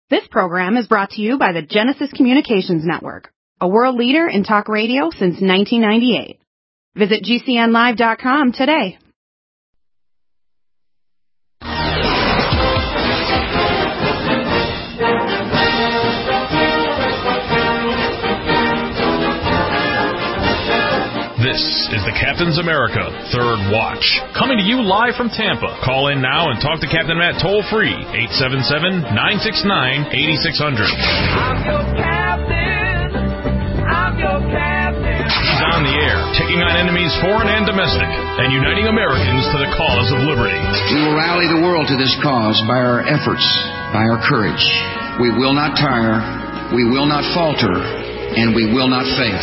This program is brought to you by the Genesis Communications Network, a world leader in talk radio since 1998. Visit GCNlive.com today. This is the Captain's America Third Watch, coming to you live from Tampa. Call in now and talk to Captain Matt toll-free, 877-969-8600. I'm your captain. I'm your captain. He's on the air, taking on enemies foreign and domestic, and uniting Americans to the cause of liberty. We will rally the world to this cause by our efforts, by our courage. We will not tire, we will not falter, and we will not fail.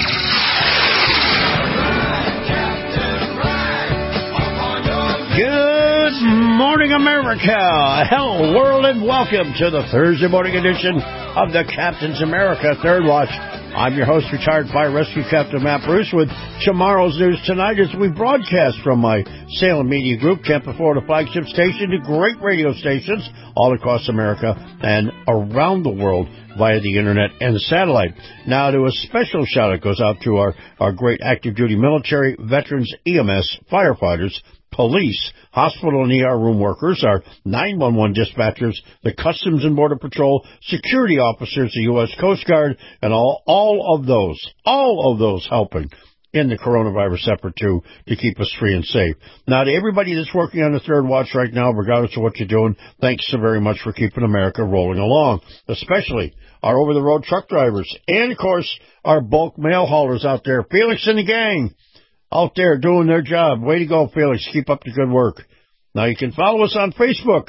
Good morning, America. Hello, world, and welcome to the Thursday morning edition of the Captain's America Third Watch. I'm your host, retired fire rescue Captain Matt Bruce, with tomorrow's news tonight as we broadcast from my Salem Media Group, Tampa, Florida flagship station to great radio stations all across America and around the world via the internet and satellite. Now, to a special shout out goes out to our great active duty military, veterans, EMS, firefighters, police, hospital and ER room workers, our 911 dispatchers, the Customs and Border Patrol, security officers, the U.S. Coast Guard, and all of those helping in the coronavirus effort to keep us free and safe. Now, to everybody that's working on the Third Watch right now, regardless of what you're doing, thanks so very much for keeping America rolling along, especially our over-the-road truck drivers and, of course, our bulk mail haulers out there, Felix and the gang, out there doing their job. Way to go, Felix. Keep up the good work. Now, you can follow us on Facebook,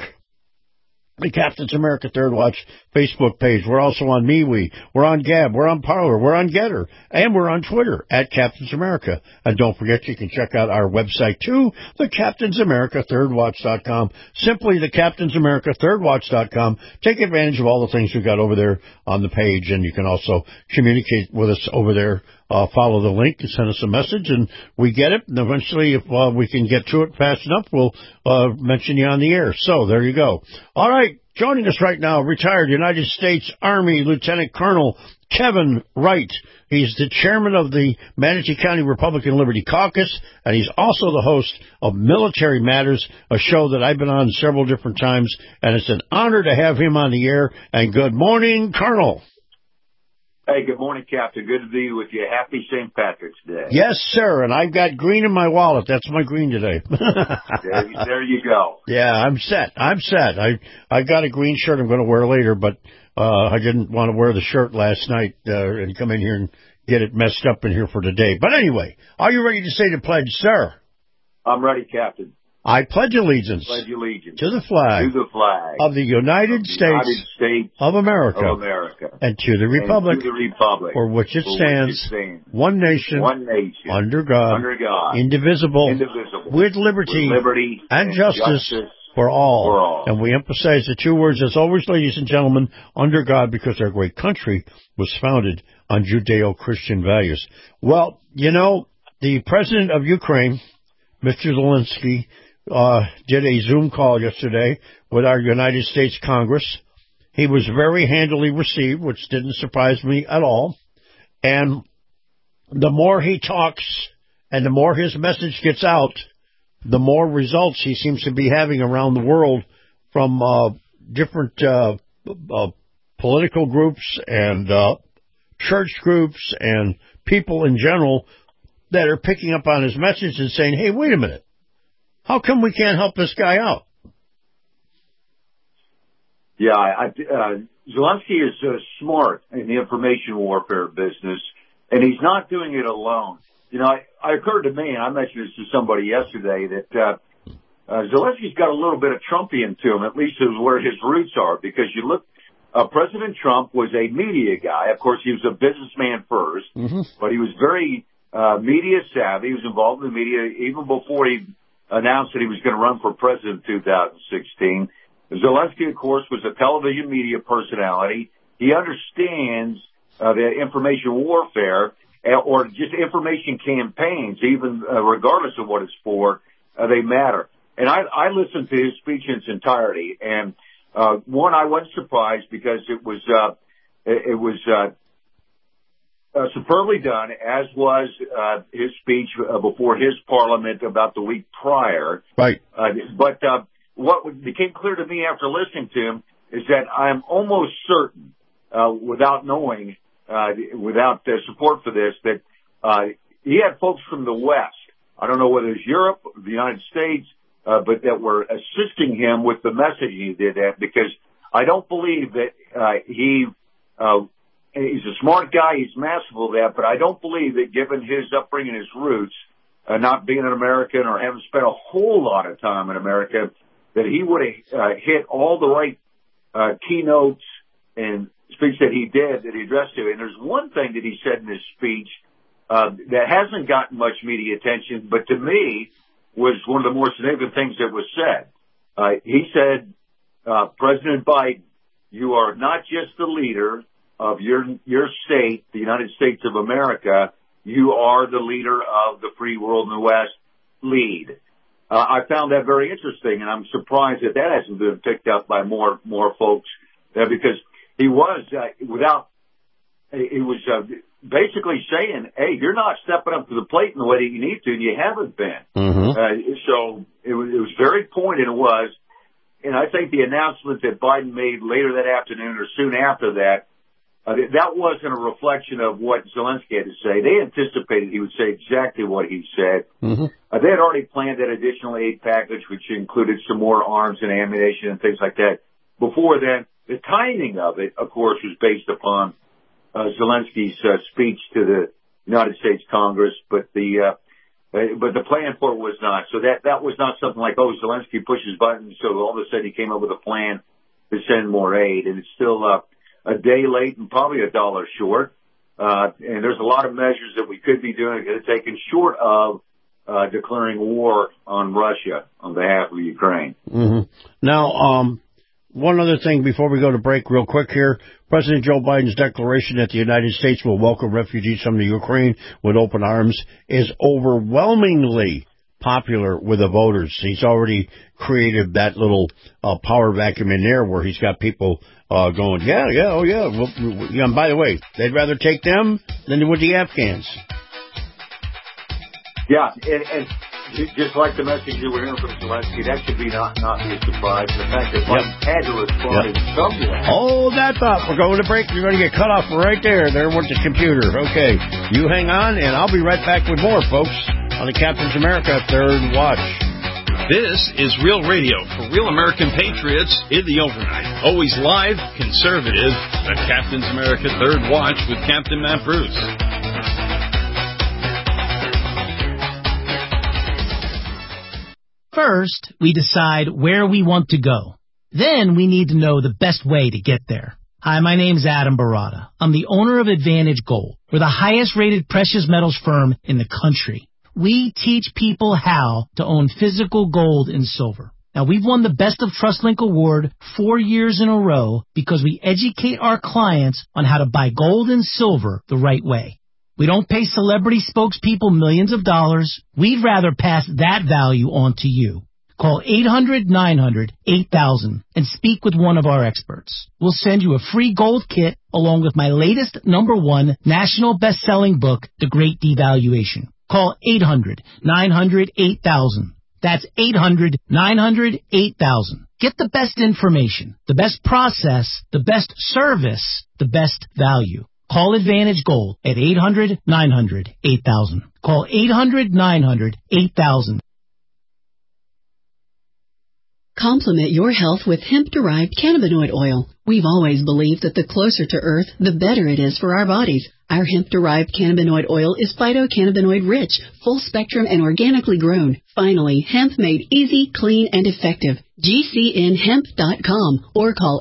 the Captain's America Third Watch Facebook page. We're also on MeWe. We're on Gab. We're on Parler. We're on Getter. And we're on Twitter at Captain's America. And don't forget, you can check out our website, too, thecaptainsamericathirdwatch.com. Simply thecaptainsamericathirdwatch.com. Take advantage of all the things we've got over there on the page. And you can also communicate with us over there. Follow the link and send us a message, and we get it. And eventually, if we can get to it fast enough, we'll mention you on the air. So there you go. All right, joining us right now, retired United States Army Lieutenant Colonel Kevin Wright. He's the chairman of the Manatee County Republican Liberty Caucus, and he's also the host of Military Matters, a show that I've been on several different times, and it's an honor to have him on the air. And good morning, Colonel. Hey, good morning, Captain. Good to be with you. Happy St. Patrick's Day. Yes, sir, and I've got green in my wallet. That's my green today. There you go. Yeah, I'm set. I got a green shirt I'm going to wear later, but I didn't want to wear the shirt last night and come in here and get it messed up in here for today. But anyway, are you ready to say the pledge, sir? I'm ready, Captain. I pledge allegiance to the flag of the United States of America and to the republic for which it stands, one nation, under God, indivisible, with liberty and justice for all. And we emphasize the two words, as always, ladies and gentlemen, under God, because our great country was founded on Judeo-Christian values. Well, you know, the president of Ukraine, Mr. Zelensky, did a Zoom call yesterday with our United States Congress. He was very handily received, which didn't surprise me at all. And the more he talks and the more his message gets out, the more results he seems to be having around the world from different political groups and church groups and people in general that are picking up on his message and saying, hey, wait a minute. How come we can't help this guy out? Yeah, Zelensky is smart in the information warfare business, and he's not doing it alone. You know, it occurred to me, and I mentioned this to somebody yesterday, that Zelensky's got a little bit of Trumpian to him, at least is where his roots are, because you look, President Trump was a media guy. Of course, he was a businessman first, but he was very media savvy. He was involved in the media even before he announced that he was going to run for president in 2016. Zelensky, of course, was a television media personality. He understands the information warfare or just information campaigns, even regardless of what it's for, they matter. And I listened to his speech in its entirety, and One, I wasn't surprised because it was superbly done, as was his speech before his parliament about the week prior. Right. But what became clear to me after listening to him is that I'm almost certain, without knowing, without support for this, that he had folks from the West. I don't know whether it's Europe, or the United States, but that were assisting him with the messaging he did that, because I don't believe that he's a smart guy, he's masterful at that, but I don't believe that given his upbringing, his roots, not being an American or having spent a whole lot of time in America, that he would have hit all the right keynotes and speech that he did, that he addressed to. And there's one thing that he said in his speech that hasn't gotten much media attention, but to me was one of the more significant things that was said. He said, President Biden, you are not just the leader of your state, the United States of America, you are the leader of the free world in the West. Lead. I found that very interesting, and I'm surprised that that hasn't been picked up by more folks, because he was basically saying, hey, you're not stepping up to the plate in the way that you need to, and you haven't been. So it was very pointed, it was. And I think the announcement that Biden made later that afternoon or soon after that, that wasn't a reflection of what Zelensky had to say. They anticipated he would say exactly what he said. They had already planned that additional aid package, which included some more arms and ammunition and things like that. Before then, the timing of it, of course, was based upon Zelensky's speech to the United States Congress, but the plan for it was not. So that was not something like, oh, Zelensky pushes buttons, so all of a sudden he came up with a plan to send more aid, and it's still a day late and probably $1 short. And there's a lot of measures that we could be doing that are taken short of declaring war on Russia on behalf of Ukraine. Now, one other thing before we go to break real quick here. President Joe Biden's declaration that the United States will welcome refugees from the Ukraine with open arms is overwhelmingly popular with the voters. He's already created that little power vacuum in there where he's got people going, oh yeah. Well, and by the way, they'd rather take them than they would the Afghans. Yeah, and just like the message you were hearing from Zelensky, that should be not be a surprise. The fact that Biden had to respond in some way. Hold that thought. We're going to break. You're going to get cut off right there. There went the computer. Okay, you hang on, and I'll be right back with more, folks, on the Captain's America Third Watch. This is Real Radio for real American patriots in the overnight. Always live, conservative, the Captain's America Third Watch with Captain Matt Bruce. First, we decide where we want to go. Then we need to know the best way to get there. Hi, my name's Adam Barada. I'm the owner of Advantage Gold. We're the highest rated precious metals firm in the country. We teach people how to own physical gold and silver. Now, we've won the Best of TrustLink Award 4 years in a row because we educate our clients on how to buy gold and silver the right way. We don't pay celebrity spokespeople millions of dollars. We'd rather pass that value on to you. Call 800-900-8000 and speak with one of our experts. We'll send you a free gold kit along with my latest #1 national best-selling book, The Great Devaluation. Call 800-900-8000. That's 800-900-8000. Get the best information, the best process, the best service, the best value. Call Advantage Gold at 800-900-8000. Call 800-900-8000. Complement your health with hemp-derived cannabinoid oil. We've always believed that the closer to Earth, the better it is for our bodies. Our hemp-derived cannabinoid oil is phytocannabinoid-rich, full-spectrum, and organically grown. Finally, hemp made easy, clean, and effective. GCNhemp.com or call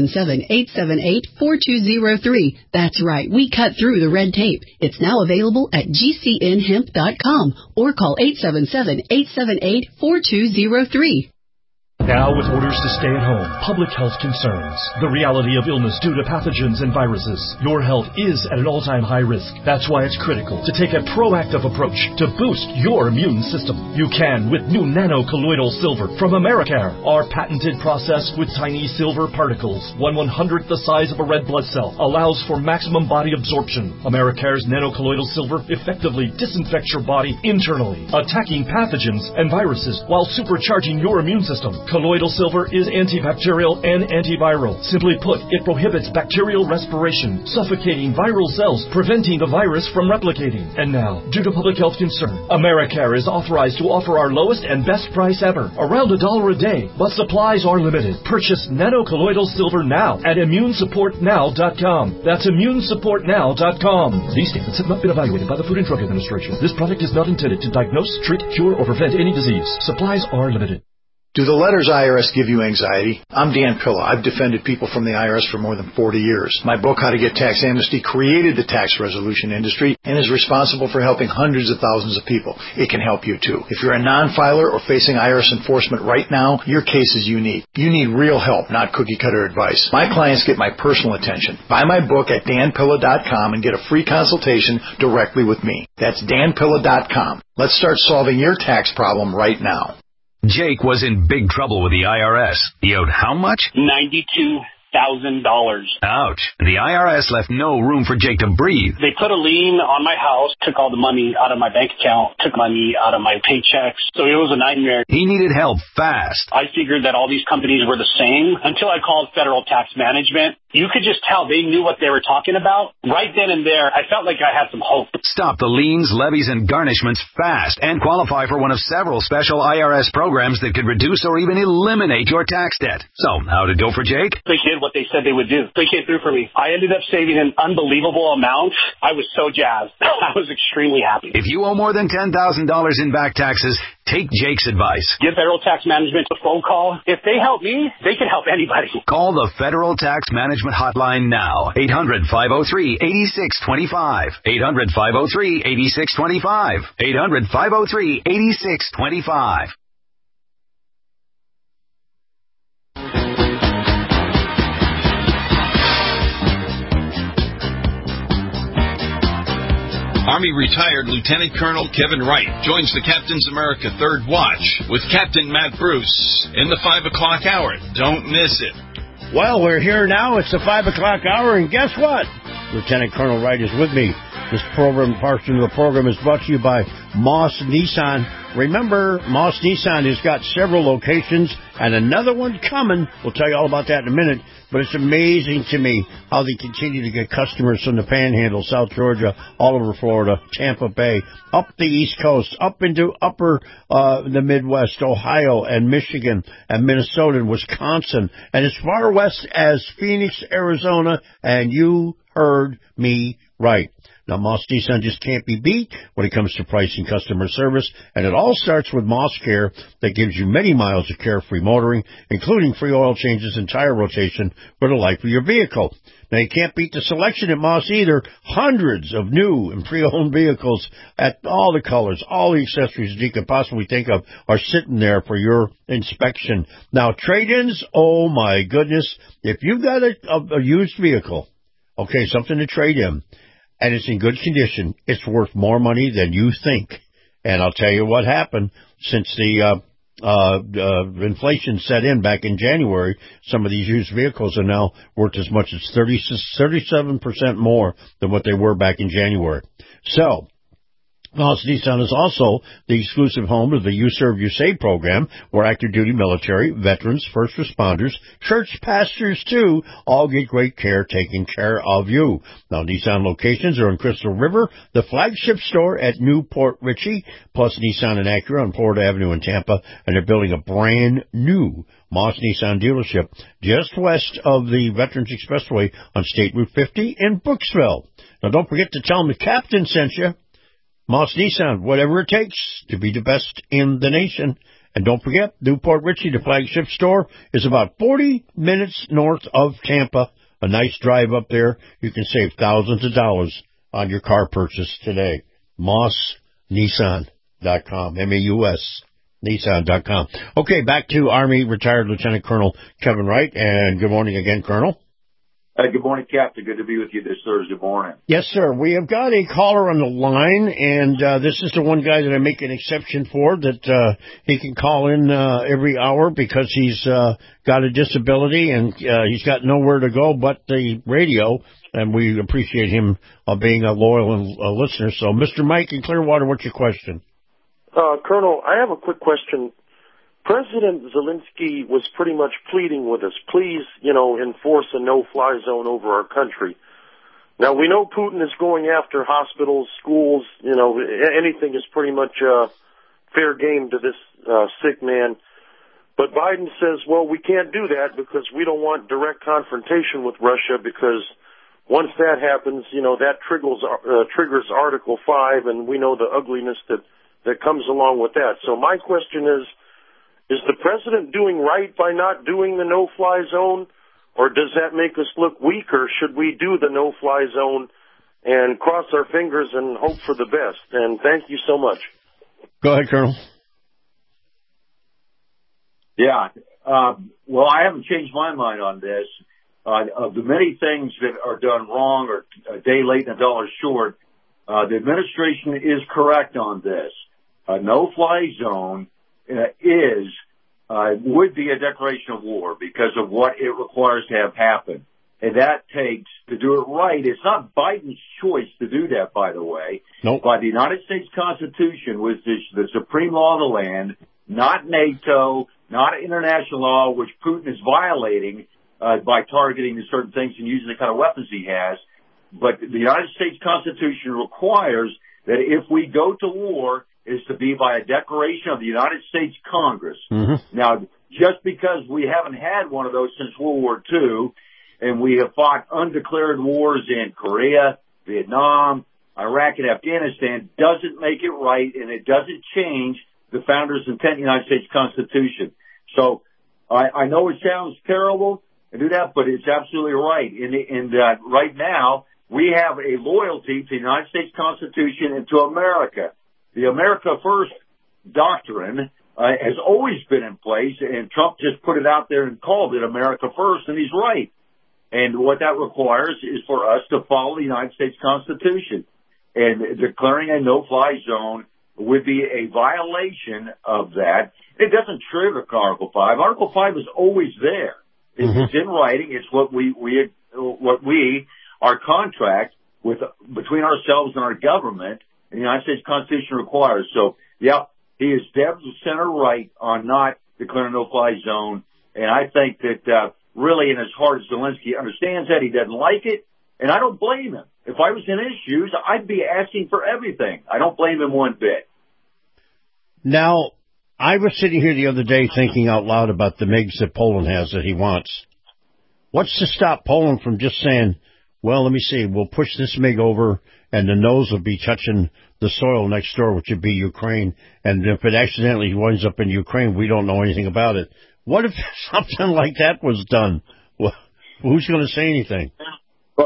877-878-4203. That's right, we cut through the red tape. It's now available at GCNhemp.com or call 877-878-4203. Now with orders to stay at home, public health concerns, the reality of illness due to pathogens and viruses, your health is at an all-time high risk. That's why it's critical to take a proactive approach to boost your immune system. You can with new nano-colloidal silver from Americare. Our patented process with tiny silver particles, 1/100th the size of a red blood cell, allows for maximum body absorption. Americare's nano-colloidal silver effectively disinfects your body internally, attacking pathogens and viruses while supercharging your immune system. Colloidal silver is antibacterial and antiviral. Simply put, it prohibits bacterial respiration, suffocating viral cells, preventing the virus from replicating. And now, due to public health concern, Americare is authorized to offer our lowest and best price ever, around $1 a day, but supplies are limited. Purchase nano-colloidal silver now at ImmuneSupportNow.com. That's ImmuneSupportNow.com. These statements have not been evaluated by the Food and Drug Administration. This product is not intended to diagnose, treat, cure, or prevent any disease. Supplies are limited. Do the letters IRS give you anxiety? I'm Dan Pilla. I've defended people from the IRS for more than 40 years. My book, How to Get Tax Amnesty, created the tax resolution industry and is responsible for helping hundreds of thousands of people. It can help you too. If you're a non-filer or facing IRS enforcement right now, your case is unique. You need real help, not cookie-cutter advice. My clients get my personal attention. Buy my book at danpilla.com and get a free consultation directly with me. That's danpilla.com. Let's start solving your tax problem right now. Jake was in big trouble with the IRS. He owed how much? $92,000. Ouch. The IRS left no room for Jake to breathe. They put a lien on my house, took all the money out of my bank account, took money out of my paychecks. So it was a nightmare. He needed help fast. I figured that all these companies were the same until I called Federal Tax Management. You could just tell they knew what they were talking about. Right then and there, I felt like I had some hope. Stop the liens, levies, and garnishments fast and qualify for one of several special IRS programs that could reduce or even eliminate your tax debt. So, how'd it go for Jake? They did what they said they would do. They came through for me. I ended up saving an unbelievable amount. I was so jazzed. I was extremely happy. If you owe more than $10,000 in back taxes, take Jake's advice. Give Federal Tax Management a phone call. If they help me, they can help anybody. Call the Federal Tax Management hotline now. 800-503-8625. 800-503-8625. 800-503-8625. Army retired Lieutenant Colonel Kevin Wright joins the Captain's America Third Watch with Captain Matt Bruce in the 5 o'clock hour. Don't miss it. Well, we're here now. It's the 5 o'clock hour, and guess what? Lieutenant Colonel Wright is with me. This portion of the program is brought to you by Moss Nissan. Remember, Moss Nissan has got several locations, and another one coming. We'll tell you all about that in a minute. But it's amazing to me how they continue to get customers from the Panhandle, South Georgia, all over Florida, Tampa Bay, up the East Coast, up into the Midwest, Ohio and Michigan and Minnesota and Wisconsin, and as far west as Phoenix, Arizona, and you heard me right. Now, Moss Nissan just can't be beat when it comes to pricing, customer service, and it all starts with Moss Care that gives you many miles of carefree motoring, including free oil changes and tire rotation for the life of your vehicle. Now, you can't beat the selection at Moss either. Hundreds of new and pre-owned vehicles at all the colors, all the accessories that you could possibly think of are sitting there for your inspection. Now, trade-ins, oh my goodness, if you've got a used vehicle, okay, something to trade in, and it's in good condition, it's worth more money than you think. And I'll tell you what happened since the inflation set in back in January. Some of these used vehicles are now worth as much as 37% more than what they were back in January. So, Moss Nissan is also the exclusive home of the You Serve, You Save program, where active duty military, veterans, first responders, church pastors, too, all get great care taking care of you. Now, Nissan locations are in Crystal River, the flagship store at Newport Richey, plus Nissan and Acura on Florida Avenue in Tampa, and they're building a brand new Moss Nissan dealership just west of the Veterans Expressway on State Route 50 in Brooksville. Now, don't forget to tell them the captain sent you. Moss Nissan, whatever it takes to be the best in the nation. And don't forget, Newport Richey, the flagship store, is about 40 minutes north of Tampa. A nice drive up there. You can save thousands of dollars on your car purchase today. MossNissan.com, Nissan.com. Okay, back to Army retired Lieutenant Colonel Kevin Wright, and good morning again, Colonel. Good morning, Captain. Good to be with you this Thursday morning. Yes, sir. We have got a caller on the line, and this is the one guy that I make an exception for, that he can call in every hour because he's got a disability, and he's got nowhere to go but the radio, and we appreciate him being a loyal listener. So, Mr. Mike in Clearwater, what's your question? Colonel, I have a quick question. President Zelensky was pretty much pleading with us, please, enforce a no-fly zone over our country. Now, we know Putin is going after hospitals, schools, anything is pretty much fair game to this sick man. But Biden says, well, we can't do that because we don't want direct confrontation with Russia, because once that happens, that triggers Article 5, and we know the ugliness that comes along with that. So my question is the president doing right by not doing the no-fly zone, or does that make us look weaker? Should we do the no-fly zone and cross our fingers and hope for the best? And thank you so much. Go ahead, Colonel. Yeah. Well, I haven't changed my mind on this. Of the many things that are done wrong or a day late and a dollar short, the administration is correct on this. A no-fly zone would be a declaration of war because of what it requires to have happen. And that takes, to do it right, it's not Biden's choice to do that, by the way. Nope. By the United States Constitution, which is the supreme law of the land, not NATO, not international law, which Putin is violating by targeting certain things and using the kind of weapons he has. But the United States Constitution requires that if we go to war, is to be by a declaration of the United States Congress. Mm-hmm. Now, just because we haven't had one of those since World War II, and we have fought undeclared wars in Korea, Vietnam, Iraq, and Afghanistan, doesn't make it right, and it doesn't change the founders' intent of the United States Constitution. So I know it sounds terrible to do that, but it's absolutely right. And right now, we have a loyalty to the United States Constitution and to America. The America First doctrine has always been in place, and Trump just put it out there and called it America First, and he's right. And what that requires is for us to follow the United States Constitution. And declaring a no-fly zone would be a violation of that. It doesn't trigger Article 5. Article 5 is always there. It's in writing. It's what our contract between ourselves and our government, and the United States Constitution requires. So, yeah, he is dead center right on not declaring a no-fly zone. And I think that really in his heart, Zelensky understands that. He doesn't like it, and I don't blame him. If I was in his shoes, I'd be asking for everything. I don't blame him one bit. Now, I was sitting here the other day thinking out loud about the MiGs that Poland has that he wants. What's to stop Poland from just saying, well, let me see, we'll push this MiG over, and the nose will be touching the soil next door, which would be Ukraine. And if it accidentally winds up in Ukraine, we don't know anything about it. What if something like that was done? Well, who's going to say anything? Well,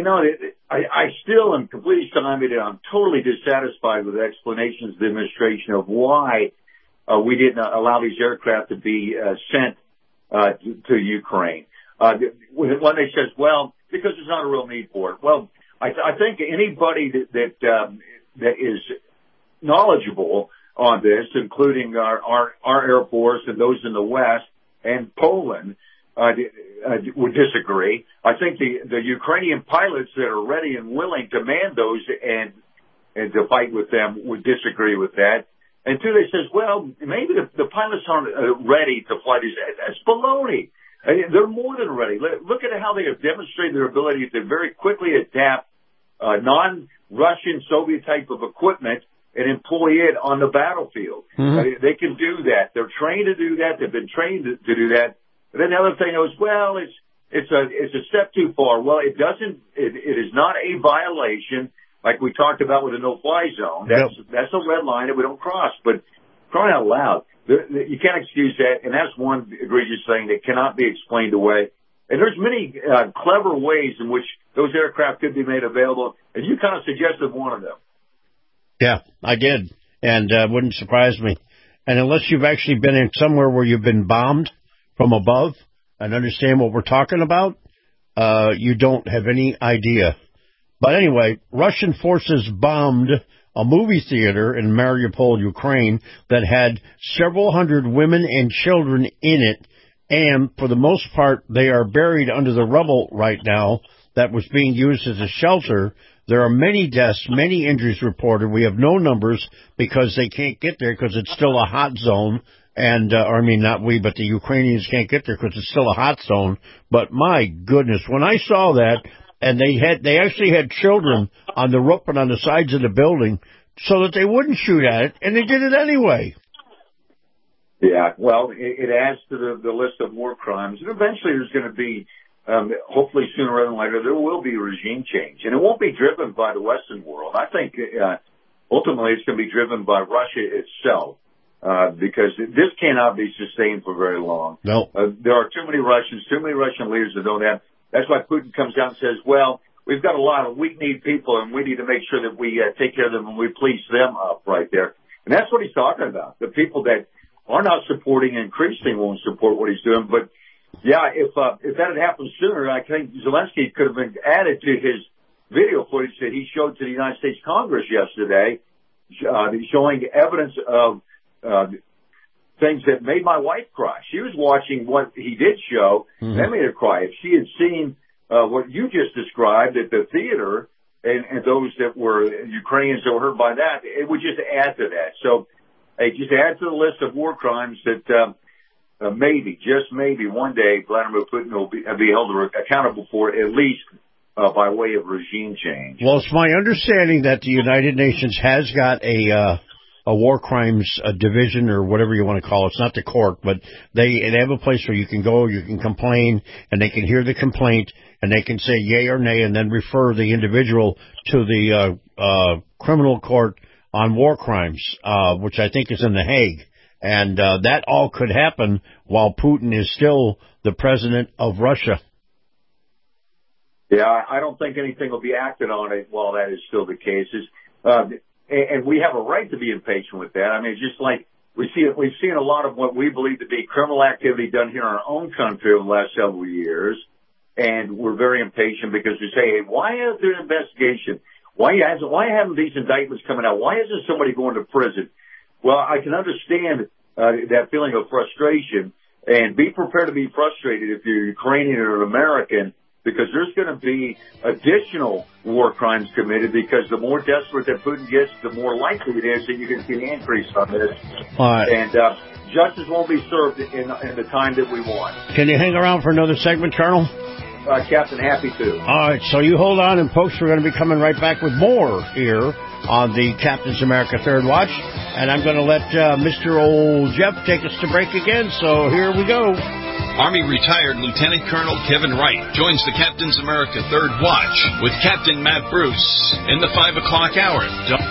I still am completely stymied, and I'm totally dissatisfied with the explanations of the administration of why we didn't allow these aircraft to be sent to Ukraine. When they says, well, because there's not a real need for it. Well, I think anybody that is knowledgeable on this, including our Air Force and those in the West and Poland, would disagree. I think the Ukrainian pilots that are ready and willing to man those and to fight with them would disagree with that. And two, they says, well, maybe the pilots aren't ready to fly these. That's baloney. They're more than ready. Look at how they have demonstrated their ability to very quickly adapt non-Russian Soviet type of equipment and employ it on the battlefield. Mm-hmm. They can do that. They're trained to do that. They've been trained to do that. But then the other thing is, well, it's a step too far. Well, it is not a violation like we talked about with a no-fly zone. That's a red line that we don't cross. But crying out loud, you can't excuse that, and that's one egregious thing that cannot be explained away. And there's many clever ways in which those aircraft could be made available, and you kind of suggested one of them. Yeah, I did, and wouldn't surprise me. And unless you've actually been in somewhere where you've been bombed from above and understand what we're talking about, you don't have any idea. But anyway, Russian forces bombed a movie theater in Mariupol, Ukraine, that had several hundred women and children in it, and for the most part, they are buried under the rubble right now that was being used as a shelter. There are many deaths, many injuries reported. We have no numbers because they can't get there because it's still a hot zone, and, not we, but the Ukrainians can't get there because it's still a hot zone. But my goodness, when I saw that, and they actually had children on the roof and on the sides of the building so that they wouldn't shoot at it, and they did it anyway. Yeah, well, it adds to the list of war crimes. And eventually there's going to be, hopefully sooner rather than later, there will be regime change. And it won't be driven by the Western world. I think ultimately it's going to be driven by Russia itself because this cannot be sustained for very long. No. There are too many Russian leaders that don't have. That's why Putin comes out and says, well, we've got a lot of weak-kneed people, and we need to make sure that we take care of them and we police them up right there. And that's what he's talking about. The people that are not supporting and increasingly won't support what he's doing. But, yeah, if that had happened sooner, I think Zelensky could have been added to his video footage that he showed to the United States Congress yesterday, showing evidence of things that made my wife cry. She was watching what he did show, and that made her cry. If she had seen what you just described at the theater and those that were Ukrainians that were hurt by that, it would just add to that. So, hey, just add to the list of war crimes that maybe, just maybe, one day Vladimir Putin will be held accountable for, at least by way of regime change. Well, it's my understanding that the United Nations has got a war crimes division or whatever you want to call it. It's not the court, but they have a place where you can go, you can complain, and they can hear the complaint, and they can say yay or nay, and then refer the individual to the criminal court on war crimes, which I think is in The Hague. And that all could happen while Putin is still the president of Russia. Yeah, I don't think anything will be acted on it while that is still the case. And we have a right to be impatient with that. I mean, it's just like we've seen a lot of what we believe to be criminal activity done here in our own country over the last several years, and we're very impatient because we say, hey, why isn't there an investigation? Why haven't these indictments coming out? Why isn't somebody going to prison? Well, I can understand that feeling of frustration, and be prepared to be frustrated if you're Ukrainian or American, because there's going to be additional war crimes committed, because the more desperate that Putin gets, the more likely it is that you're going to see an increase on this. All right. And justice won't be served in the time that we want. Can you hang around for another segment, Colonel? Captain, happy to. All right, so you hold on, and folks, we're going to be coming right back with more here on the Captain's America Third Watch. And I'm going to let Mr. Old Jeff take us to break again, so here we go. Army retired Lieutenant Colonel Kevin Wright joins the Captain's America Third Watch with Captain Matt Bruce in the 5 o'clock hour.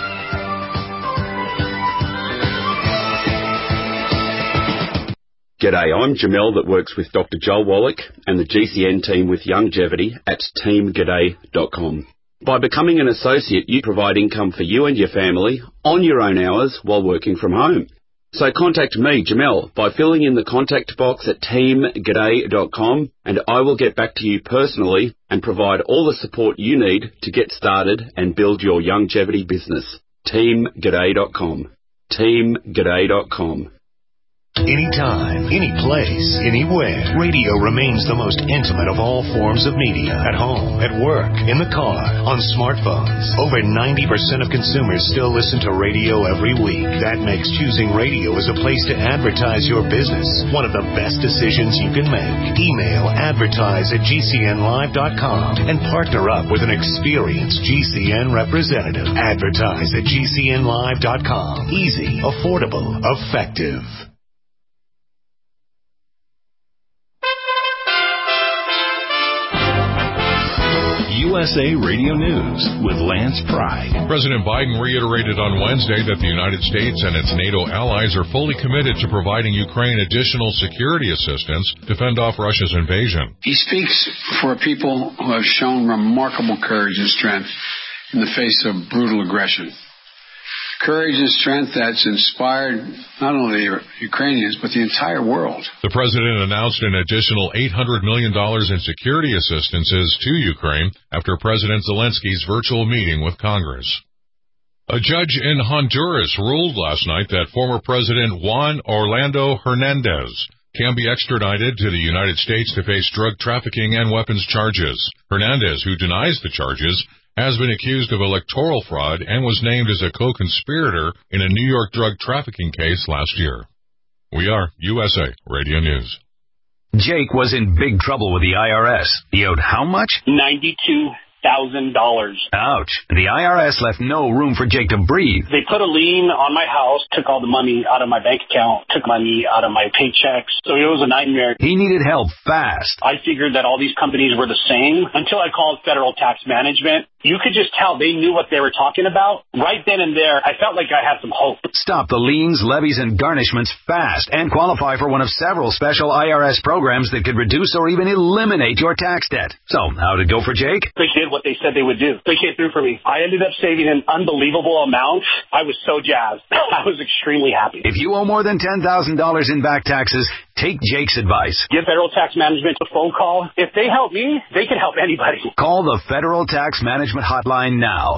G'day, I'm Jamel that works with Dr. Joel Wallach and the GCN team with Longevity at teamg'day.com. By becoming an associate, you provide income for you and your family on your own hours while working from home. So contact me, Jamel, by filling in the contact box at teamg'day.com, and I will get back to you personally and provide all the support you need to get started and build your longevity business. teamg'day.com. teamg'day.com. Anytime, any place, anywhere. Radio remains the most intimate of all forms of media. At home, at work, in the car, on smartphones. Over 90% of consumers still listen to radio every week. That makes choosing radio as a place to advertise your business one of the best decisions you can make. Email advertise@gcnlive.com and partner up with an experienced GCN representative. Advertise@gcnlive.com. Easy, affordable, effective. USA Radio News with Lance Pride. President Biden reiterated on Wednesday that the United States and its NATO allies are fully committed to providing Ukraine additional security assistance to fend off Russia's invasion. He speaks for people who have shown remarkable courage and strength in the face of brutal aggression. courage and strength that's inspired not only the Ukrainians, but the entire world. The president announced an additional $800 million in security assistances to Ukraine after President Zelensky's virtual meeting with Congress. A judge in Honduras ruled last night that former President Juan Orlando Hernandez can be extradited to the United States to face drug trafficking and weapons charges. Hernandez, who denies the charges, has been accused of electoral fraud and was named as a co-conspirator in a New York drug trafficking case last year. We are USA Radio News. Jake was in big trouble with the IRS. He owed how much? $92,000. Ouch. The IRS left no room for Jake to breathe. They put a lien on my house, took all the money out of my bank account, took money out of my paychecks. So it was a nightmare. He needed help fast. I figured that all these companies were the same until I called Federal Tax Management. You could just tell they knew what they were talking about. Right then and there, I felt like I had some hope. Stop the liens, levies, and garnishments fast and qualify for one of several special IRS programs that could reduce or even eliminate your tax debt. So, how'd it go for Jake? They did what they said they would do. They came through for me. I ended up saving an unbelievable amount. I was so jazzed. I was extremely happy. If you owe more than $10,000 in back taxes, take Jake's advice. Give Federal Tax Management a phone call. If they help me, they can help anybody. Call the Federal Tax Management Hotline now.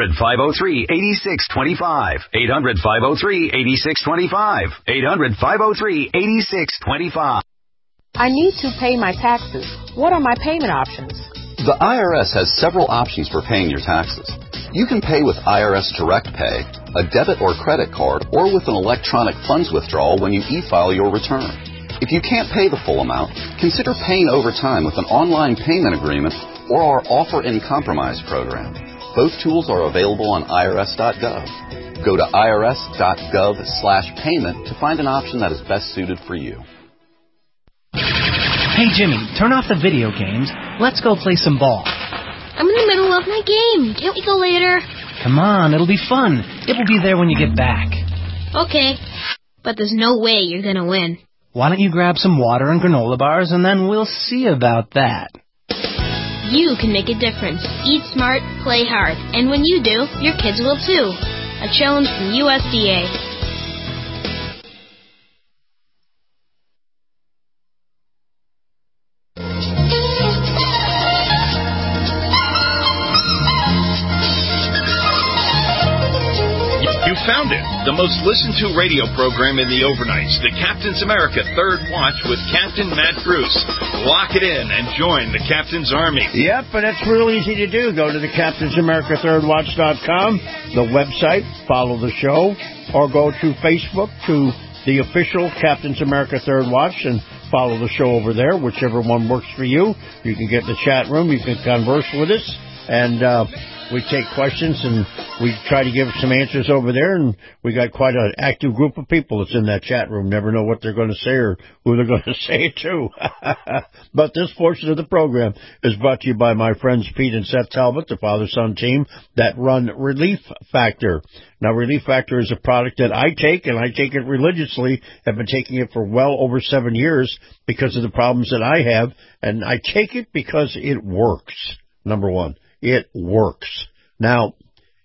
800-503-8625. 800-503-8625. 800-503-8625. I need to pay my taxes. What are my payment options? The IRS has several options for paying your taxes. You can pay with IRS Direct Pay, a debit or credit card, or with an electronic funds withdrawal when you e-file your return. If you can't pay the full amount, consider paying over time with an online payment agreement or our Offer in Compromise program. Both tools are available on irs.gov. Go to irs.gov/payment to find an option that is best suited for you. Hey, Jimmy, turn off the video games. Let's go play some ball. I'm in the middle of my game. Can't we go later? Come on, it'll be fun. It will be there when you get back. Okay, but there's no way you're going to win. Why don't you grab some water and granola bars, and then we'll see about that. You can make a difference. Eat smart, play hard. And when you do, your kids will too. A challenge from USDA. You found it. The most listened to radio program in the overnights. The Captain's America Third Watch with Captain Matt Bruce. Lock it in and join the Captain's Army. Yep, and it's real easy to do. Go to the CaptainsAmericaThirdWatch.com, the website, follow the show, or go to Facebook to the official Captain's America Third Watch and follow the show over there, whichever one works for you. You can get the chat room. You can converse with us, and we take questions, and we try to give some answers over there, and we got quite an active group of people that's in that chat room. Never know what they're going to say or who they're going to say it to. But this portion of the program is brought to you by my friends Pete and Seth Talbot, the father-son team that run Relief Factor. Now, Relief Factor is a product that I take, and I take it religiously. I've been taking it for well over 7 years because of the problems that I have, and I take it because it works, number one. It works. Now,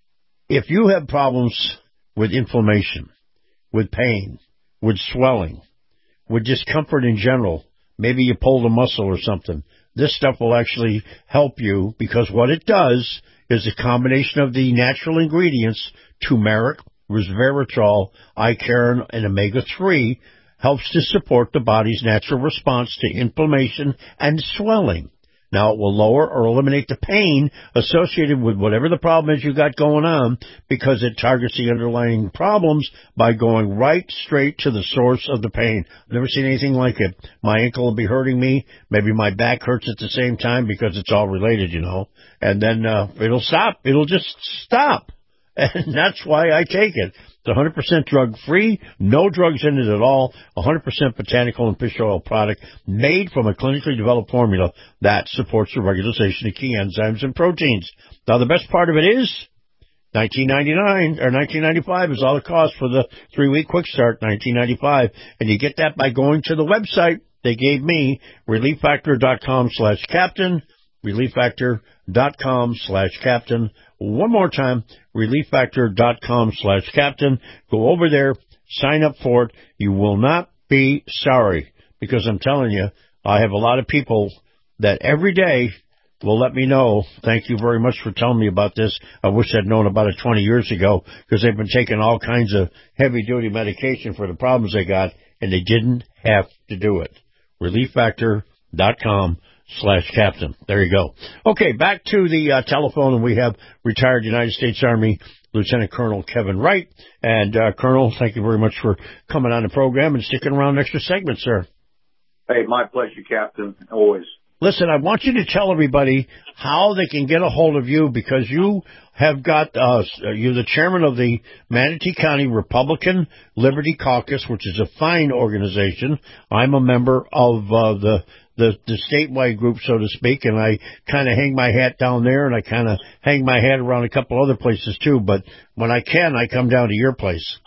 if you have problems with inflammation, with pain, with swelling, with discomfort in general, maybe you pulled a muscle or something, this stuff will actually help you, because what it does is a combination of the natural ingredients, turmeric, resveratrol, icaron, and omega-3, helps to support the body's natural response to inflammation and swelling. Now, it will lower or eliminate the pain associated with whatever the problem is you got going on, because it targets the underlying problems by going right straight to the source of the pain. I've never seen anything like it. My ankle will be hurting me. Maybe my back hurts at the same time, because it's all related, you know. And then it'll stop. It'll just stop. And that's why I take it. It's 100% drug-free, no drugs in it at all, 100% botanical and fish oil product made from a clinically developed formula that supports the regularization of key enzymes and proteins. Now, the best part of it is $19.99 or $19.95 is all it costs for the 3-week quick start, $19.95. And you get that by going to the website they gave me, relieffactor.com/captain, relieffactor.com/captain, one more time, relieffactor.com/captain. Go over there, sign up for it. You will not be sorry, because I'm telling you, I have a lot of people that every day will let me know, thank you very much for telling me about this. I wish I'd known about it 20 years ago, because they've been taking all kinds of heavy-duty medication for the problems they got, and they didn't have to do it. relieffactor.com/captain. There you go. Okay, back to the telephone, and we have retired United States Army Lieutenant Colonel Kevin Wright. And, Colonel, thank you very much for coming on the program and sticking around an extra segment, sir. Hey, my pleasure, Captain, always. Listen, I want you to tell everybody how they can get a hold of you, because you have got, you're the chairman of the Manatee County Republican Liberty Caucus, which is a fine organization. I'm a member of the statewide group, so to speak, and I kind of hang my hat down there, and I kind of hang my hat around a couple other places too, but when I can, I come down to your place.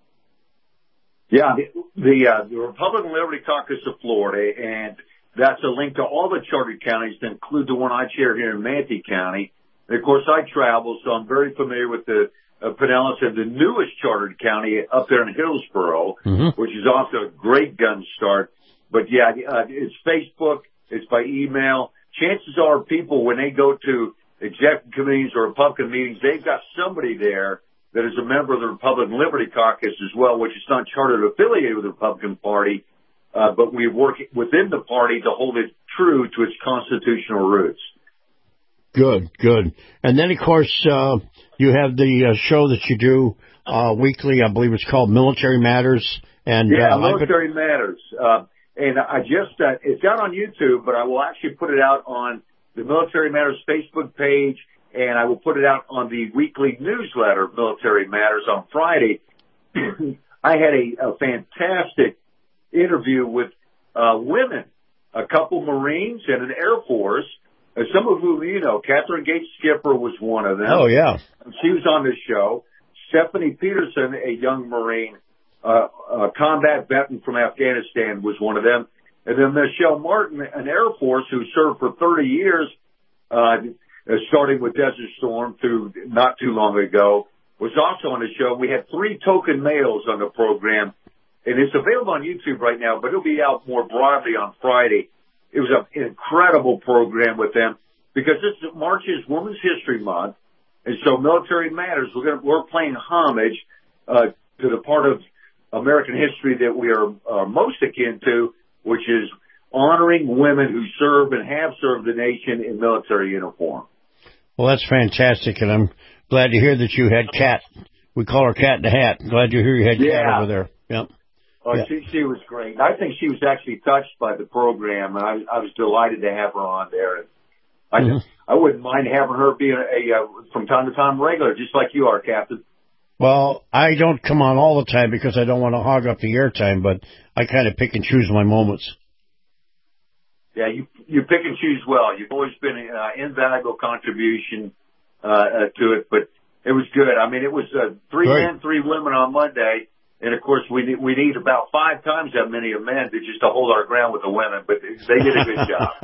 Yeah, the Republican Liberty Caucus of Florida, and that's a link to all the chartered counties to include the one I chair here in Manatee County. And of course, I travel, so I'm very familiar with the Pinellas and the newest chartered county up there in Hillsborough, which is also a great gun start. But yeah, it's Facebook, it's by email. Chances are people, when they go to executive committees or Republican meetings, they've got somebody there that is a member of the Republican Liberty Caucus as well, which is not chartered affiliated with the Republican Party. But we work within the party to hold it true to its constitutional roots. Good. And then, of course, you have the show that you do weekly. I believe it's called Military Matters. And Military Matters. And I just, it's out on YouTube, but I will actually put it out on the Military Matters Facebook page, and I will put it out on the weekly newsletter, Military Matters, on Friday. I had a fantastic interview with women, a couple Marines and an Air Force, some of whom you know. Catherine Gates Skipper was one of them. Oh, yeah. She was on the show. Stephanie Peterson, a young Marine, a combat veteran from Afghanistan, was one of them. And then Michelle Martin, an Air Force who served for 30 years, starting with Desert Storm through not too long ago, was also on the show. We had 3 token males on the program. And it's available on YouTube right now, but it'll be out more broadly on Friday. It was an incredible program with them, because March is Women's History Month, and so Military Matters, we're paying homage to the part of American history that we are most akin to, which is honoring women who serve and have served the nation in military uniform. Well, that's fantastic, and I'm glad to hear that you had Kat. We call her Cat in the Hat. Glad to hear you had Kat over there. Yep. Oh, yeah. She was great. I think she was actually touched by the program, and I was delighted to have her on there. I wouldn't mind having her be from time to time regular, just like you are, Captain. Well, I don't come on all the time because I don't want to hog up the airtime, but I kind of pick and choose my moments. Yeah, you pick and choose well. You've always been an invaluable contribution to it, but it was good. I mean, it was 3 men, 3 women on Monday. And, of course, we need about 5 times that many of men to hold our ground with the women, but they did a good job.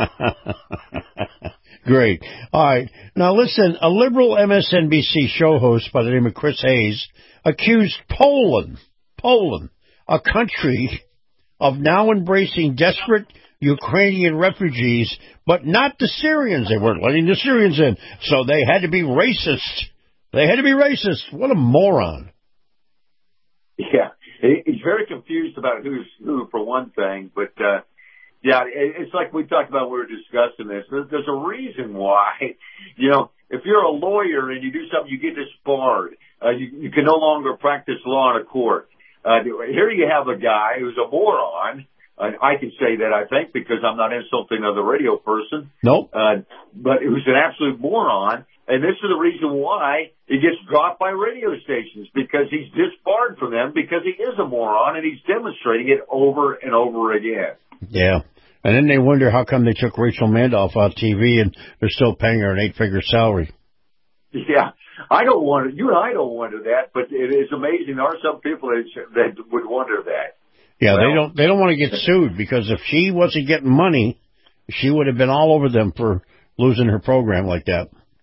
Great. All right. Now, listen, a liberal MSNBC show host by the name of Chris Hayes accused Poland, a country, of now embracing desperate Ukrainian refugees, but not the Syrians. They weren't letting the Syrians in, so they had to be racist. What a moron. Yeah, he's very confused about who's who, for one thing. But, yeah, it's like we talked about when we were discussing this. There's a reason why. You know, if you're a lawyer and you do something, you get disbarred. You can no longer practice law in a court. Here you have a guy who's a moron. I can say that, I think, because I'm not insulting another radio person. Nope. But it was an absolute moron. And this is the reason why he gets dropped by radio stations, because he's disbarred from them because he is a moron and he's demonstrating it over and over again. Yeah. And then they wonder how come they took Rachel Mandoff off TV and they're still paying her an 8-figure salary. Yeah. You and I don't wonder that, but it is amazing. There are some people that would wonder that. Yeah, well, they don't want to get sued, because if she wasn't getting money, she would have been all over them for losing her program like that.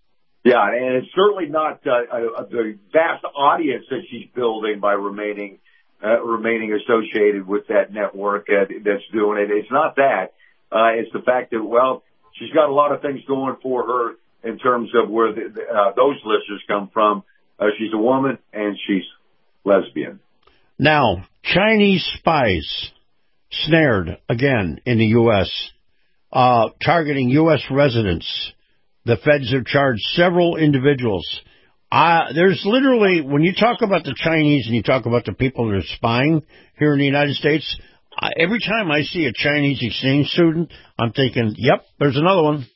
Yeah, and it's certainly not the vast audience that she's building by remaining associated with that network that's doing it. It's not that. It's the fact that, well, she's got a lot of things going for her in terms of where those listeners come from. She's a woman and she's lesbian. Now, Chinese spies snared again in the U.S., targeting U.S. residents. The feds have charged several individuals. There's literally, when you talk about the Chinese and you talk about the people that are spying here in the United States, every time I see a Chinese exchange student, I'm thinking, yep, there's another one.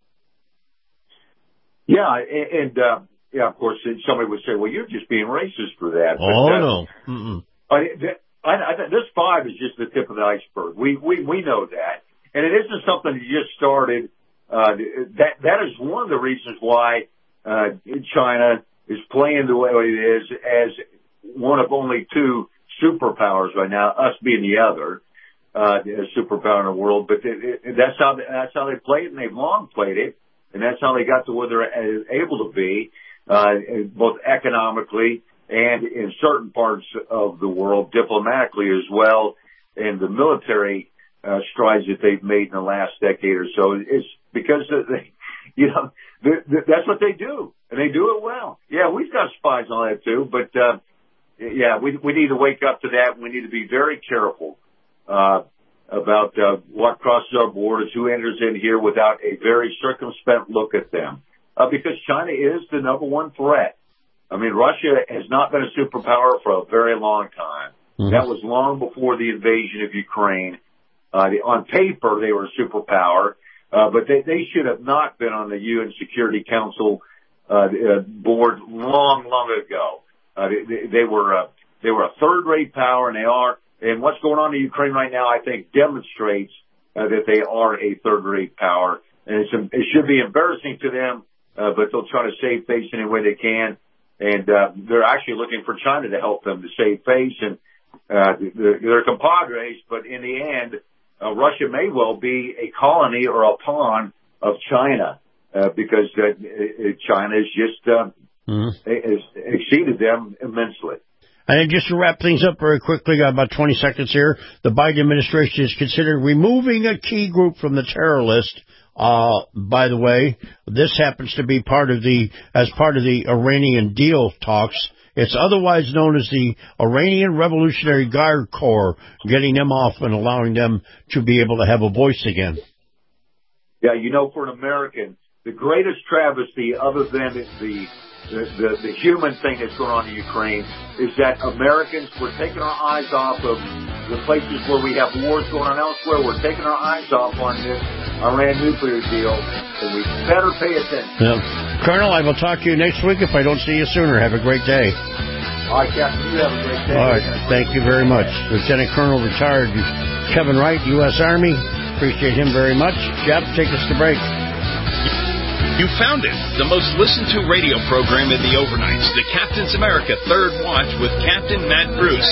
Yeah, and of course, somebody would say, well, you're just being racist for that. Oh, no. This 5 is just the tip of the iceberg. We know that. And it isn't something that just started. That is one of the reasons why China is playing the way it is as one of only 2 superpowers right now, us being the other superpower in the world. But that's how they play it, and they've long played it, and that's how they got to where they're able to be, both economically and in certain parts of the world, diplomatically as well, and the military strides that they've made in the last decade or so. It's because that's what they do, and they do it well. Yeah, we've got spies on that too, but we need to wake up to that. We need to be very careful about what crosses our borders, who enters in here without a very circumspect look at them, because China is the number one threat. I mean, Russia has not been a superpower for a very long time. Mm-hmm. That was long before the invasion of Ukraine. On paper, they were a superpower, but they should have not been on the UN Security Council board long ago. They were a third-rate power, and they are. And what's going on in Ukraine right now, I think, demonstrates that they are a third-rate power. And it should be embarrassing to them, but they'll try to save face any way they can. And they're actually looking for China to help them to save face. And they're compadres, but in the end, Russia may well be a colony or a pawn of China because China has just has exceeded them immensely. And just to wrap things up very quickly, got about 20 seconds here. The Biden administration is considering removing a key group from the terror list. By the way, this happens to be as part of the Iranian deal talks. It's otherwise known as the Iranian Revolutionary Guard Corps, getting them off and allowing them to be able to have a voice again. Yeah, for an American, the greatest travesty other than the human thing that's going on in Ukraine is that Americans, we're taking our eyes off of the places where we have wars going on elsewhere. We're taking our eyes off on this Iran nuclear deal, and we better pay attention. Yeah. Colonel, I will talk to you next week if I don't see you sooner. Have a great day. All right, Captain, you have a great day. All right, thank you very much. Lieutenant Colonel retired Kevin Wright, U.S. Army. Appreciate him very much. Jeff, take us to break. You found it, the most listened to radio program in the overnights, the Captain's America Third Watch with Captain Matt Bruce.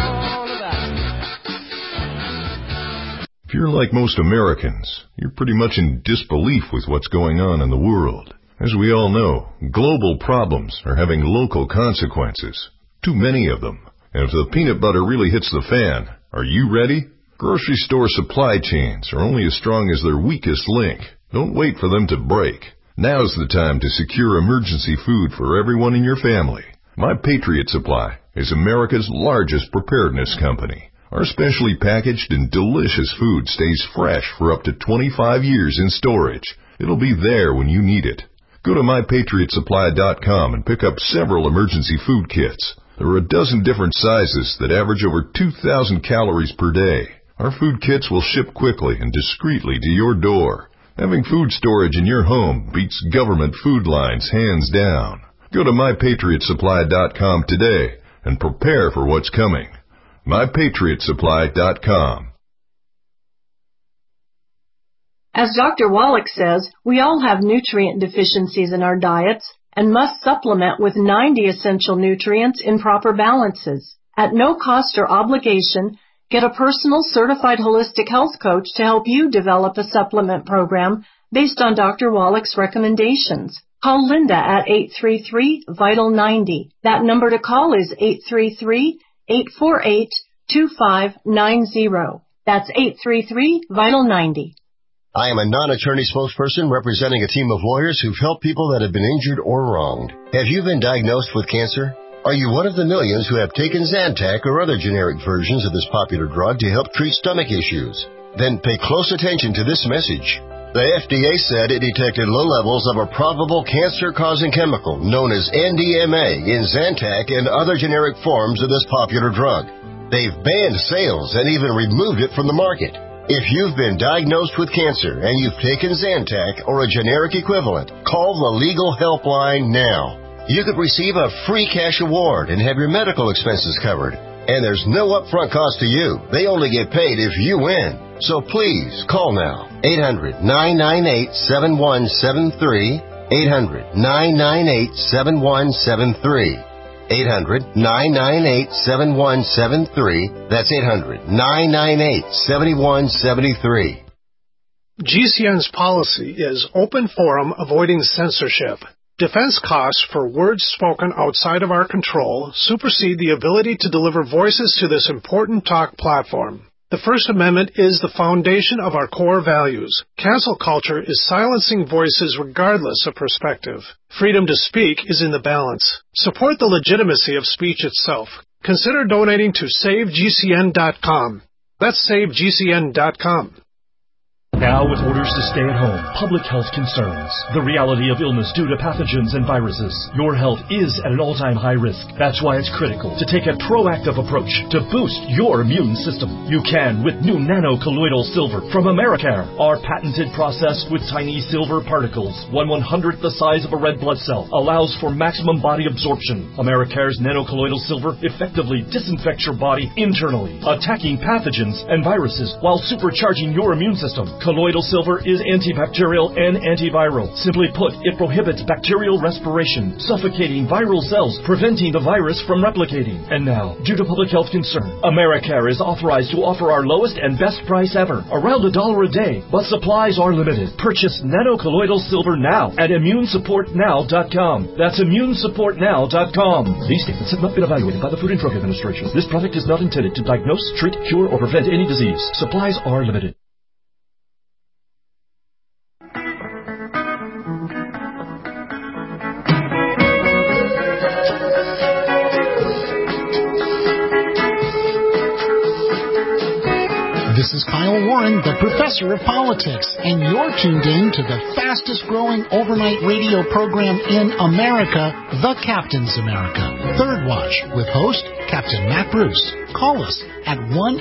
If you're like most Americans, you're pretty much in disbelief with what's going on in the world. As we all know, global problems are having local consequences. Too many of them. And if the peanut butter really hits the fan, are you ready? Grocery store supply chains are only as strong as their weakest link. Don't wait for them to break. Now's the time to secure emergency food for everyone in your family. My Patriot Supply is America's largest preparedness company. Our specially packaged and delicious food stays fresh for up to 25 years in storage. It'll be there when you need it. Go to MyPatriotSupply.com and pick up several emergency food kits. There are a dozen different sizes that average over 2,000 calories per day. Our food kits will ship quickly and discreetly to your door. Having food storage in your home beats government food lines hands down. Go to MyPatriotSupply.com today and prepare for what's coming. MyPatriotSupply.com. As Dr. Wallach says, we all have nutrient deficiencies in our diets and must supplement with 90 essential nutrients in proper balances. At no cost or obligation, get a personal certified holistic health coach to help you develop a supplement program based on Dr. Wallach's recommendations. Call Linda at 833-VITAL-90. That number to call is 833-848-2590. That's 833-VITAL-90. I am a non-attorney spokesperson representing a team of lawyers who've helped people that have been injured or wronged. Have you been diagnosed with cancer? Are you one of the millions who have taken Zantac or other generic versions of this popular drug to help treat stomach issues? Then pay close attention to this message. The FDA said it detected low levels of a probable cancer-causing chemical known as NDMA in Zantac and other generic forms of this popular drug. They've banned sales and even removed it from the market. If you've been diagnosed with cancer and you've taken Zantac or a generic equivalent, call the legal helpline now. You could receive a free cash award and have your medical expenses covered. And there's no upfront cost to you. They only get paid if you win. So please, call now. 800-998-7173. 800-998-7173. 800-998-7173. That's 800-998-7173. GCN's policy is open forum avoiding censorship. Defense costs for words spoken outside of our control supersede the ability to deliver voices to this important talk platform. The First Amendment is the foundation of our core values. Cancel culture is silencing voices regardless of perspective. Freedom to speak is in the balance. Support the legitimacy of speech itself. Consider donating to SaveGCN.com. That's SaveGCN.com. Now with orders to stay at home, public health concerns, the reality of illness due to pathogens and viruses, your health is at an all-time high risk. That's why it's critical to take a proactive approach to boost your immune system. You can with new nano-colloidal silver from Americare. Our patented process with tiny silver particles, 1/100th the size of a red blood cell, allows for maximum body absorption. Americare's nano-colloidal silver effectively disinfects your body internally, attacking pathogens and viruses while supercharging your immune system. Colloidal silver is antibacterial and antiviral. Simply put, it prohibits bacterial respiration, suffocating viral cells, preventing the virus from replicating. And now, due to public health concern, Americare is authorized to offer our lowest and best price ever, around $1 a day, but supplies are limited. Purchase nano-colloidal silver now at ImmuneSupportNow.com. That's ImmuneSupportNow.com. These statements have not been evaluated by the Food and Drug Administration. This product is not intended to diagnose, treat, cure, or prevent any disease. Supplies are limited. This is Kyle Warren, the professor of politics, and you're tuned in to the fastest growing overnight radio program in America, The Captain's America. Third Watch with host Captain Matt Bruce. Call us at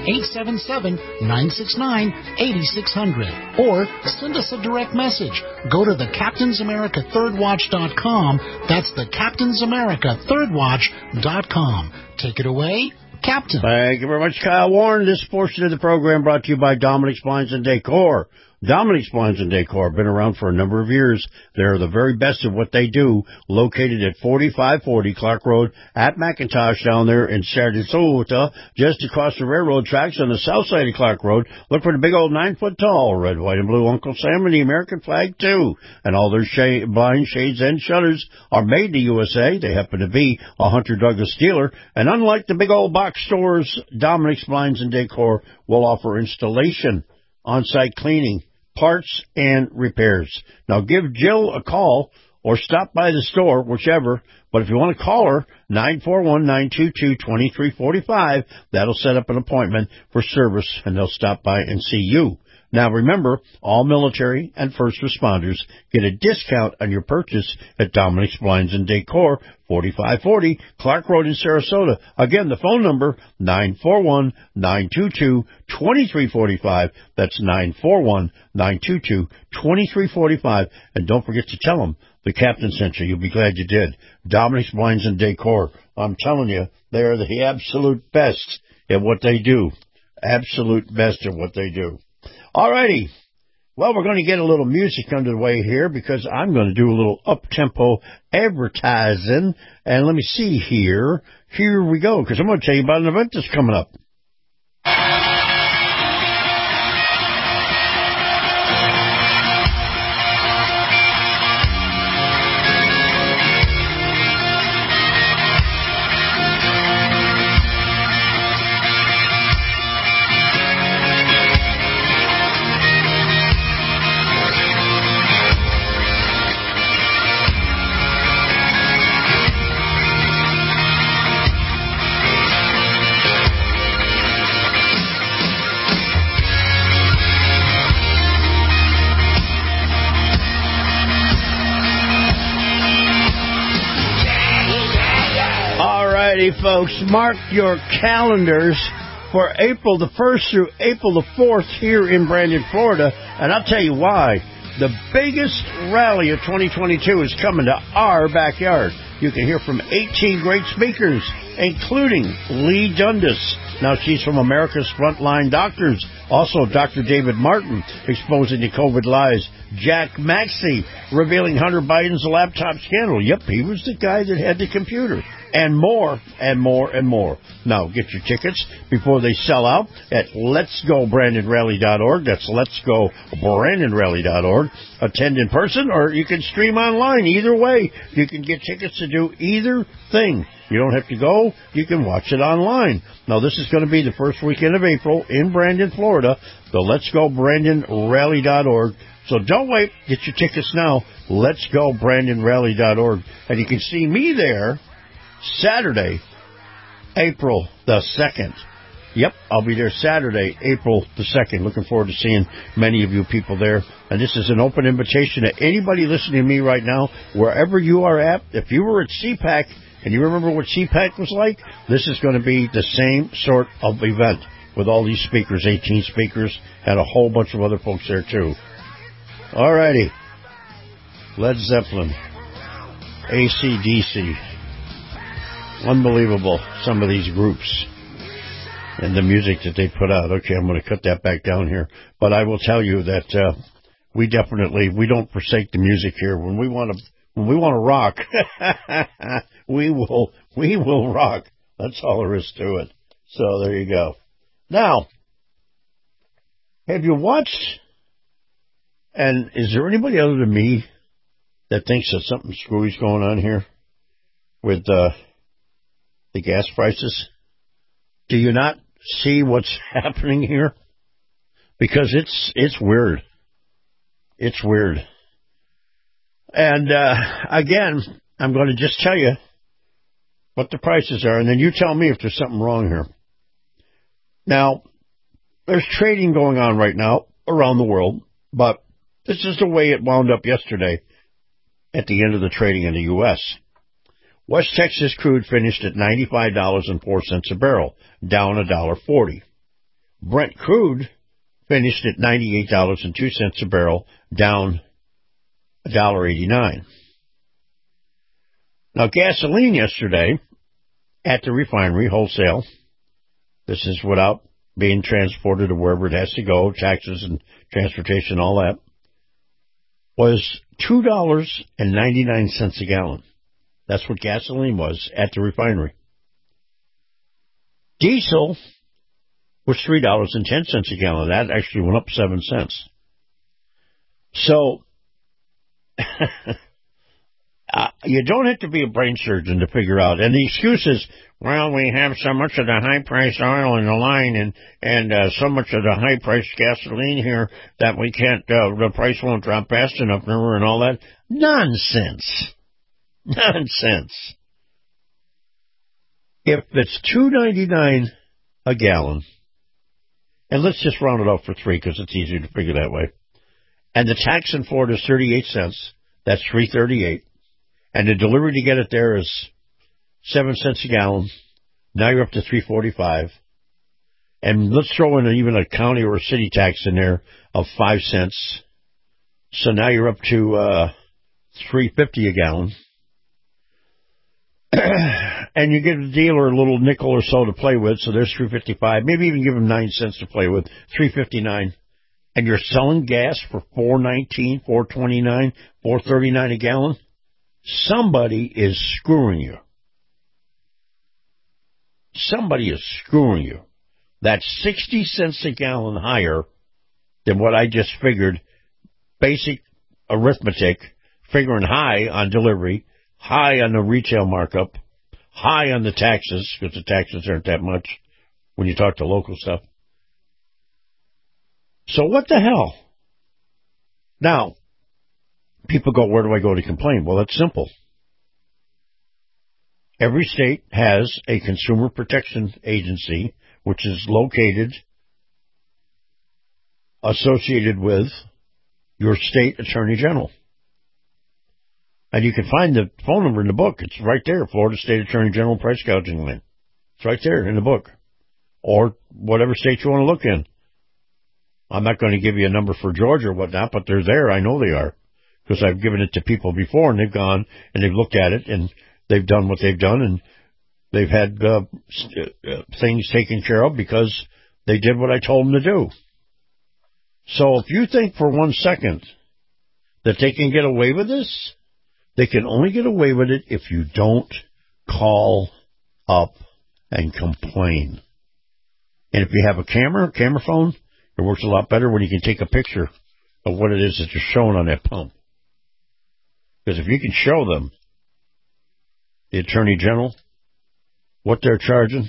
1-877-969-8600 or send us a direct message. Go to the Captain's America ThirdWatch.com. That's the Captain's America ThirdWatch.com. Take it away, Captain. Thank you very much, Kyle Warren. This portion of the program brought to you by Dominic's Blinds and Decor. Dominic's Blinds and Decor have been around for a number of years. They're the very best of what they do, located at 4540 Clark Road at McIntosh down there in Sarasota, just across the railroad tracks on the south side of Clark Road. Look for the big old 9-foot-tall red, white, and blue Uncle Sam and the American flag, too. And all their blinds, shades, and shutters are made in the USA. They happen to be a Hunter Douglas dealer. And unlike the big old box stores, Dominic's Blinds and Decor will offer installation, on-site cleaning, parts, and repairs. Now, give Jill a call or stop by the store, whichever. But if you want to call her, 941-922-2345, that'll set up an appointment for service, and they'll stop by and see you. Now, remember, all military and first responders get a discount on your purchase at Dominic's Blinds and Decor, 4540 Clark Road in Sarasota. Again, the phone number, 941-922-2345. That's 941-922-2345. And don't forget to tell them the Captain sent you. You'll be glad you did. Dominic's Blinds and Decor. I'm telling you, they are the absolute best at what they do. Absolute best at what they do. All righty. Well, we're going to get a little music under the way here because I'm going to do a little up-tempo advertising. And let me see here. Here we go, because I'm going to tell you about an event that's coming up. righty, folks. Mark your calendars for April the 1st through April the 4th here in Brandon, Florida. And I'll tell you why. The biggest rally of 2022 is coming to our backyard. You can hear from 18 great speakers, including Lee Dundas. Now, she's from America's Frontline Doctors. Also, Dr. David Martin, exposing the COVID lies. Jack Maxey, revealing Hunter Biden's laptop scandal. Yep, he was the guy that had the computer. And more, and more, and more. Now, get your tickets before they sell out at letsgobrandonrally.org. That's letsgobrandonrally.org. Attend in person, or you can stream online. Either way, you can get tickets to do either thing. You don't have to go. You can watch it online. Now, this is going to be the first weekend of April in Brandon, Florida. So letsgobrandonrally.org. So don't wait. Get your tickets now. Letsgobrandonrally.org. And you can see me there Saturday, April the 2nd. Yep, I'll be there Saturday, April the 2nd. Looking forward to seeing many of you people there. And this is an open invitation to anybody listening to me right now, wherever you are at. If you were at CPAC, and you remember what CPAC was like, this is going to be the same sort of event with all these speakers, 18 speakers, and a whole bunch of other folks there, too. All righty. Led Zeppelin. AC/DC. Unbelievable, some of these groups and the music that they put out. Okay, I'm going to cut that back down here. But I will tell you that we don't forsake the music here. When we want to rock, we will rock. That's all there is to it. So there you go. Now, have you watched, and is there anybody other than me that thinks that something screwy's going on here with the gas prices? Do you not see what's happening here? Because it's weird. It's weird. And, again, I'm going to just tell you what the prices are, and then you tell me if there's something wrong here. Now, there's trading going on right now around the world, but this is the way it wound up yesterday at the end of the trading in the U.S. West Texas crude finished at $95.04 a barrel, down $1.40. Brent crude finished at $98.02 a barrel, down $1.89. Now, gasoline yesterday at the refinery, wholesale, this is without being transported to wherever it has to go, taxes and transportation, all that, was $2.99 a gallon. That's what gasoline was at the refinery. Diesel was $3.10 a gallon. That actually went up 7 cents. So, you don't have to be a brain surgeon to figure out. And the excuse is, well, we have so much of the high-priced oil in the line and so much of the high-priced gasoline here that we can't, the price won't drop fast enough and all that. Nonsense. Nonsense. If it's $2.99 a gallon, and let's just round it up for 3 because it's easier to figure that way, and the tax in Florida is 38 cents, that's $3.38, and the delivery to get it there is 7 cents a gallon. Now you're up to $3.45, and let's throw in even a county or a city tax in there of 5 cents. So now you're up to $3.50 a gallon. And you give the dealer a little nickel or so to play with, so there's $3.55. Maybe even give him 9 cents to play with, $3.59. And you're selling gas for $4.19, $4.29, $4.39 a gallon. Somebody is screwing you. Somebody is screwing you. That's 60 cents a gallon higher than what I just figured. Basic arithmetic, figuring high on delivery, high on the retail markup, high on the taxes, because the taxes aren't that much when you talk to local stuff. So what the hell? Now, people go, where do I go to complain? Well, it's simple. Every state has a consumer protection agency, which is associated with your state attorney general. And you can find the phone number in the book. It's right there, Florida State Attorney General price gouging line. It's right there in the book. Or whatever state you want to look in. I'm not going to give you a number for Georgia or whatnot, but they're there. I know they are. Because I've given it to people before, and they've gone, and they've looked at it, and they've done what they've done, and they've had things taken care of because they did what I told them to do. So if you think for 1 second that they can get away with this, they can only get away with it if you don't call up and complain. And if you have a camera phone, it works a lot better when you can take a picture of what it is that you're showing on that pump. Because if you can show them, the Attorney General, what they're charging,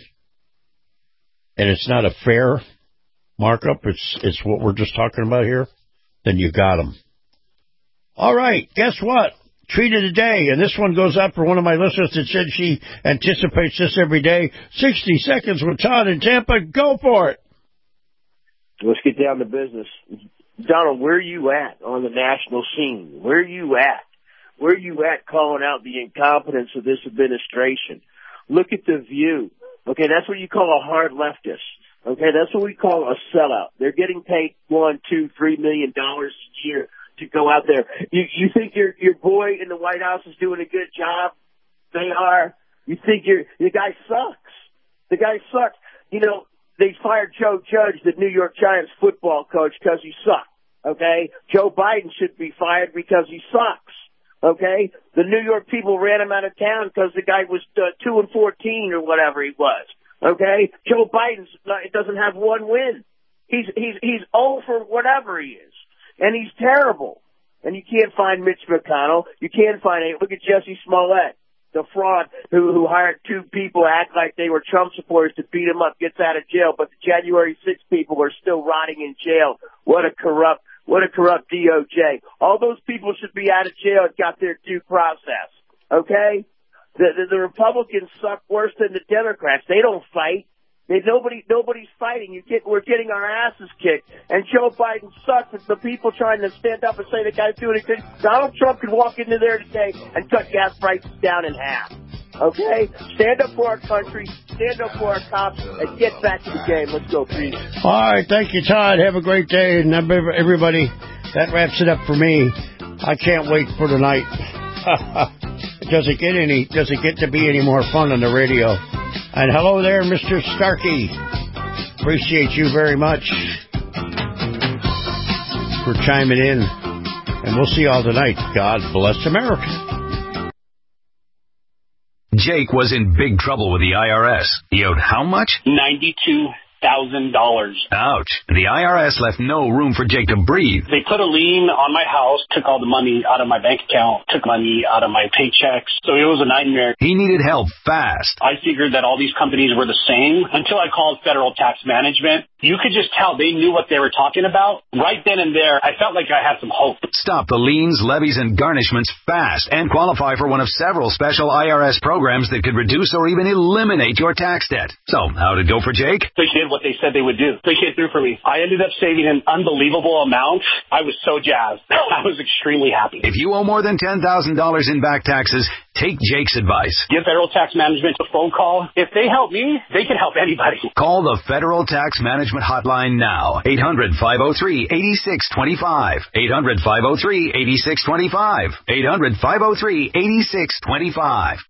and it's not a fair markup, it's what we're just talking about here, then you got them. All right, guess what? Treat of the day, and this one goes out for one of my listeners that said she anticipates this every day. 60 seconds with Todd in Tampa. Go for it. Let's get down to business. Donald, where are you at on the national scene? Where are you at? Where are you at calling out the incompetence of this administration? Look at The View. Okay, that's what you call a hard leftist. Okay, that's what we call a sellout. They're getting paid $1, $2, $3 million a year to go out there. You think your boy in the White House is doing a good job? They are. You think the guy sucks. The guy sucks. You know, they fired Joe Judge, the New York Giants football coach, because he sucked. Okay? Joe Biden should be fired because he sucks. Okay? The New York people ran him out of town because the guy was 2-14 or whatever he was. Okay? Joe Biden doesn't have one win. He's 0 for whatever he is. And he's terrible. And you can't find Mitch McConnell. You can't find it. Look at Jesse Smollett, the fraud who hired 2 people, act like they were Trump supporters to beat him up, gets out of jail. But the January 6 people are still rotting in jail. What a corrupt DOJ. All those people should be out of jail and got their due process. Okay? The Republicans suck worse than the Democrats. They don't fight. Nobody's fighting. We're getting our asses kicked. And Joe Biden sucks. It's the people trying to stand up and say the guy's doing it good. Donald Trump could walk into there today and cut gas prices down in half. Okay? Stand up for our country, stand up for our cops, and get back to the game. Let's go, please. All right, thank you, Todd. Have a great day. And everybody, that wraps it up for me. I can't wait for tonight. Does it get to be any more fun on the radio? And hello there, Mr. Starkey. Appreciate you very much for chiming in. And we'll see you all tonight. God bless America. Jake was in big trouble with the IRS. He owed how much? $92,000. Ouch. The IRS left no room for Jake to breathe. They put a lien on my house, took all the money out of my bank account, took money out of my paychecks. So it was a nightmare. He needed help fast. I figured that all these companies were the same until I called Federal Tax Management. You could just tell they knew what they were talking about. Right then and there, I felt like I had some hope. Stop the liens, levies, and garnishments fast and qualify for one of several special IRS programs that could reduce or even eliminate your tax debt. So, how'd it go for Jake? They did what they said they would do. They came through for me. I ended up saving an unbelievable amount. I was so jazzed. I was extremely happy. If you owe more than $10,000 in back taxes, take Jake's advice. Give Federal Tax Management a phone call. If they help me, they can help anybody. Call the Federal Tax Management Hotline now. 800-503-8625. 800-503-8625. 800-503-8625.